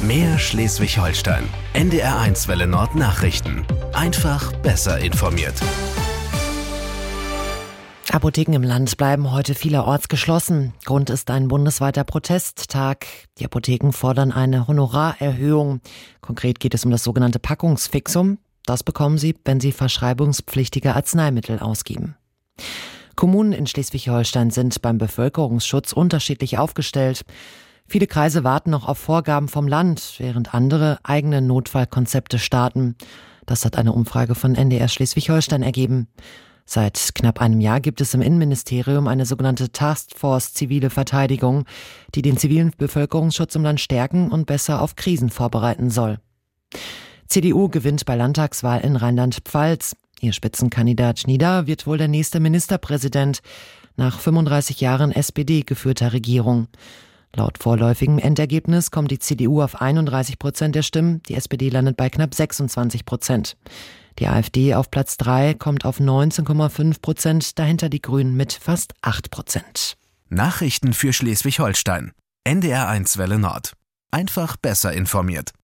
Mehr Schleswig-Holstein. NDR1 Welle Nord Nachrichten. Einfach besser informiert. Apotheken im Land bleiben heute vielerorts geschlossen. Grund ist ein bundesweiter Protesttag. Die Apotheken fordern eine Honorarerhöhung. Konkret geht es um das sogenannte Packungsfixum. Das bekommen sie, wenn sie verschreibungspflichtige Arzneimittel ausgeben. Kommunen in Schleswig-Holstein sind beim Bevölkerungsschutz unterschiedlich aufgestellt. Viele Kreise warten noch auf Vorgaben vom Land, während andere eigene Notfallkonzepte starten. Das hat eine Umfrage von NDR Schleswig-Holstein ergeben. Seit knapp einem Jahr gibt es im Innenministerium eine sogenannte Taskforce Zivile Verteidigung, die den zivilen Bevölkerungsschutz im Land stärken und besser auf Krisen vorbereiten soll. CDU gewinnt bei Landtagswahl in Rheinland-Pfalz. Ihr Spitzenkandidat Schnieder wird wohl der nächste Ministerpräsident nach 35 Jahren SPD-geführter Regierung. Laut vorläufigem Endergebnis kommt die CDU auf 31% der Stimmen, die SPD landet bei knapp 26%. Die AfD auf Platz 3 kommt auf 19,5%, dahinter die Grünen mit fast 8%. Nachrichten für Schleswig-Holstein. NDR1 Welle Nord. Einfach besser informiert.